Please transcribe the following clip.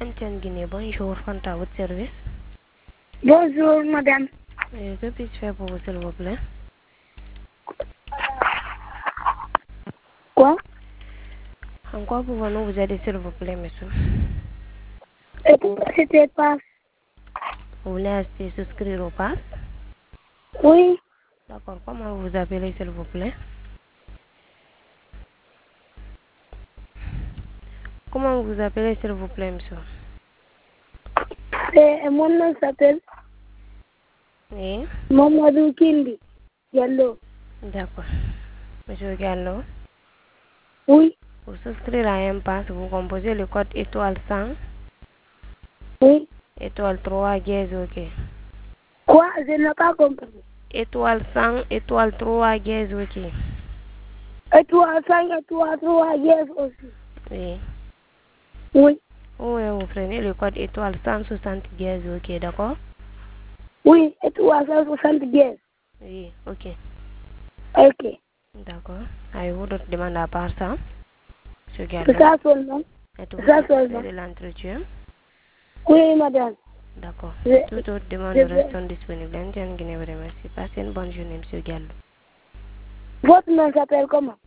MTN Guinée, bonjour, Fanta, à votre service. Bonjour, madame. Que puis-je faire pour vous, s'il vous plaît? Quoi? En quoi pouvons-nous vous aider, s'il vous plaît, monsieur? Et pourquoi c'était pas? Vous voulez acheter, souscrire au pass? Oui, D'accord, comment vous vous appelez, s'il vous plaît? Comment vous vous appelez, s'il vous plaît, monsieur? mon nom s'appelle Oui, Mamadou Kindi Diallo. d'accord. Monsieur Gallo, Oui, pour souscrire à un pass, vous composez le code étoile 100, oui. étoile 3, dièse, ok. Quoi? Je n'ai pas compris. Étoile 100, étoile 3, dièse, ok. Et toi, 5 et toi, 3, yes aussi. Oui. Oui, Vous prenez le code étoile 160 dièse, ok, d'accord? oui, et toi, 160 yes. Oui, ok. Ok. D'accord. Avez-vous d'autres demandes à part ça, monsieur C'est Gallo? ça seulement. Êtes-vous C'est ça satisfait seulement. de l'entretien? Oui, madame. D'accord. Je, Toutes autres demandes je vais. restent disponibles. Merci. Passez une bonne journée, monsieur Gallo. Votre nom s'appelle comment?